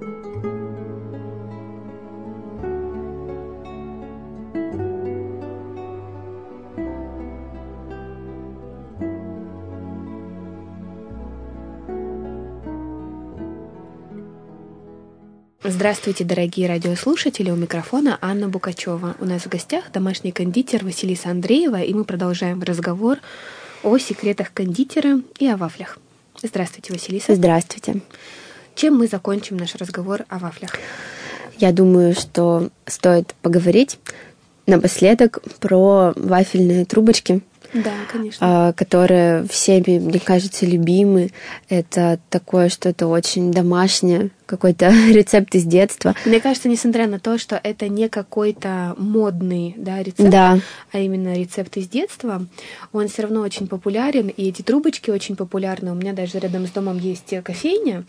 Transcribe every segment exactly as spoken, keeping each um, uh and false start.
Здравствуйте, дорогие радиослушатели, у микрофона Анна Букачева. У нас в гостях домашний кондитер Василиса Андреева, и мы продолжаем разговор о секретах кондитера и о вафлях. Здравствуйте, Василиса. Здравствуйте. Чем мы закончим наш разговор о вафлях? Я думаю, что стоит поговорить напоследок про вафельные трубочки. Да, конечно. Которые всеми, мне кажется, любимы. Это такое что-то очень домашнее, какой-то рецепт из детства. Мне кажется, несмотря на то, что это не какой-то модный, да, рецепт, да. а именно рецепт из детства, он все равно очень популярен, и эти трубочки очень популярны. У меня даже рядом с домом есть кофейня,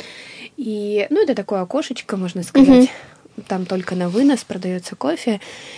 и, ну, это такое окошечко, можно сказать. Угу. Там только на вынос продается кофе.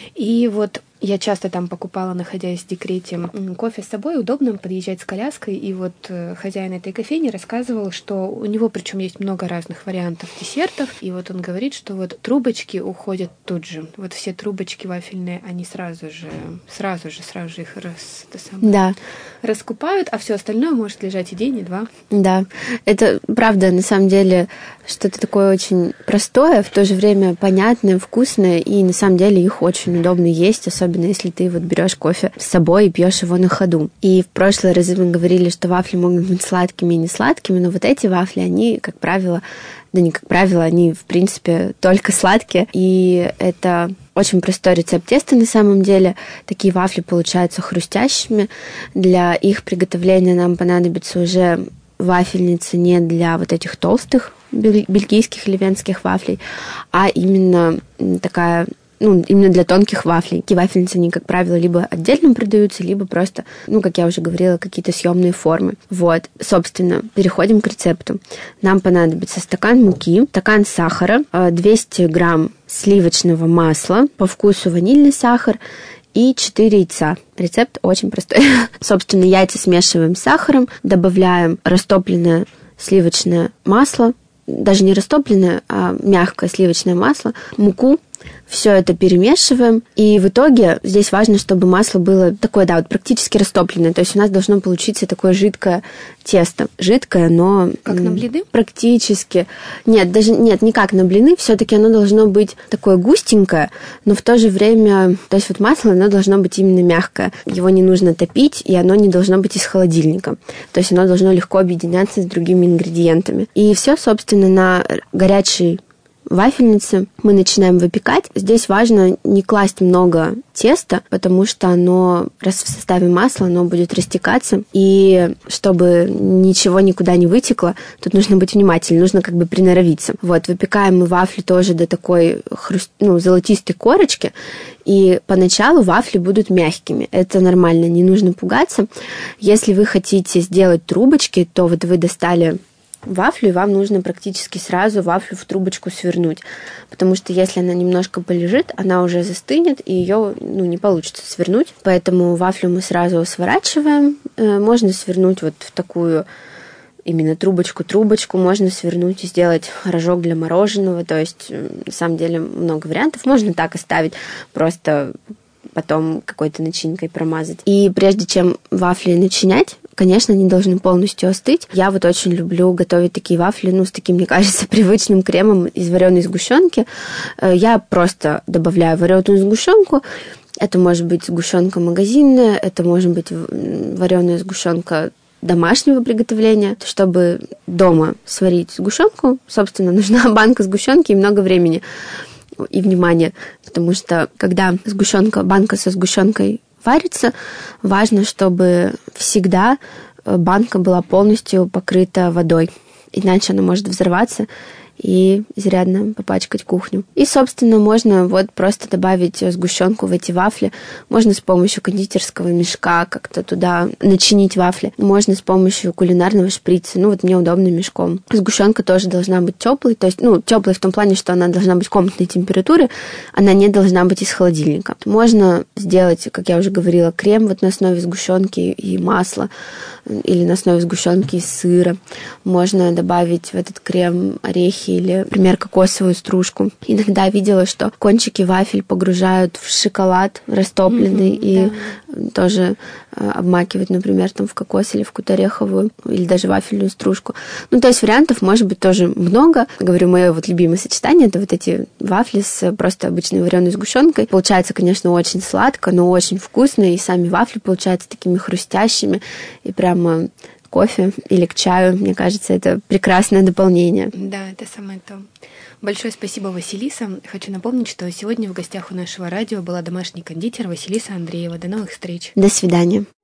И вот я часто там покупала, находясь в декрете, кофе с собой. Удобно подъезжать с коляской. И вот хозяин этой кофейни рассказывал, что у него причем есть много разных вариантов десертов. И вот он говорит, что вот трубочки уходят тут же. Вот все трубочки вафельные, они сразу же, сразу же, сразу же их рас, это самое, да. раскупают, а все остальное может лежать и день, и два. Да, это правда, на самом деле, что-то такое очень простое, в то же время понятное, вкусное, и на самом деле их очень удобно есть, особенно если ты вот берешь кофе с собой и пьешь его на ходу. И в прошлые разы мы говорили, что вафли могут быть сладкими и не сладкими, но вот эти вафли, они, как правило, да не как правило, они, в принципе, только сладкие, и это очень простой рецепт теста на самом деле. Такие вафли получаются хрустящими. Для их приготовления нам понадобится уже вафельница не для вот этих толстых бельгийских или венских вафлей, а именно такая, ну, именно для тонких вафлей. Такие вафельницы, они, как правило, либо отдельно продаются, либо просто, ну, как я уже говорила, какие-то съемные формы. Вот, собственно, переходим к рецепту. Нам понадобится стакан муки, стакан сахара, двести грамм сливочного масла, по вкусу ванильный сахар и четыре яйца. Рецепт очень простой. Собственно, яйца смешиваем с сахаром, добавляем растопленное сливочное масло, даже не растопленное, а мягкое сливочное масло, муку. Все это перемешиваем, и в итоге здесь важно, чтобы масло было такое, да, вот практически растопленное, то есть у нас должно получиться такое жидкое тесто. Жидкое, но... Как на блины? Практически. Нет, даже нет, не как на блины, все-таки оно должно быть такое густенькое, но в то же время, то есть вот масло, оно должно быть именно мягкое. Его не нужно топить, и оно не должно быть из холодильника. То есть оно должно легко объединяться с другими ингредиентами. И все, собственно, на горячей вафельницы мы начинаем выпекать. Здесь важно не класть много теста, потому что оно, раз в составе масла, оно будет растекаться. И чтобы ничего никуда не вытекло, тут нужно быть внимательным, нужно как бы приноровиться. Вот, выпекаем мы вафли тоже до такой хруст... ну, золотистой корочки. И поначалу вафли будут мягкими. Это нормально, не нужно пугаться. Если вы хотите сделать трубочки, то вот вы достали вафлю, и вам нужно практически сразу вафлю в трубочку свернуть, потому что если она немножко полежит, она уже застынет, и ее, ну, не получится свернуть. Поэтому вафлю мы сразу сворачиваем. Можно свернуть вот в такую именно трубочку-трубочку, можно свернуть и сделать рожок для мороженого, то есть, на самом деле, много вариантов. Можно так оставить, просто потом какой-то начинкой промазать. И прежде чем вафли начинять, конечно, они должны полностью остыть. Я вот очень люблю готовить такие вафли, ну, с таким, мне кажется, привычным кремом из вареной сгущенки. Я просто добавляю вареную сгущенку. Это может быть сгущенка магазинная, это может быть вареная сгущенка домашнего приготовления. Чтобы дома сварить сгущенку, собственно, нужна банка сгущенки и много времени и внимания, потому что когда сгущенка, банка со сгущенкой варится, важно, чтобы всегда банка была полностью покрыта водой, иначе она может взорваться и изрядно попачкать кухню. И, собственно, можно вот просто добавить сгущенку в эти вафли. Можно с помощью кондитерского мешка как-то туда начинить вафли. Можно с помощью кулинарного шприца. Ну, вот мне удобно мешком. Сгущенка тоже должна быть теплой. То есть, ну, теплой в том плане, что она должна быть комнатной температуры. Она не должна быть из холодильника. Можно сделать, как я уже говорила, крем вот на основе сгущенки и масла или на основе сгущенки и сыра. Можно добавить в этот крем орехи орехи или, например, кокосовую стружку. Иногда видела, что кончики вафель погружают в шоколад растопленный mm-hmm, и да. тоже обмакивают, например, там в кокос или в какую-то ореховую или даже вафельную стружку. Ну, то есть вариантов может быть тоже много. Говорю, мое вот любимое сочетание — это вот эти вафли с просто обычной вареной сгущенкой. Получается, конечно, очень сладко, но очень вкусно, и сами вафли получаются такими хрустящими, и прямо кофе или к чаю, мне кажется, это прекрасное дополнение. Да, это самое то. Большое спасибо, Василиса. Хочу напомнить, что сегодня в гостях у нашего радио была домашний кондитер Василиса Андреева. До новых встреч. До свидания.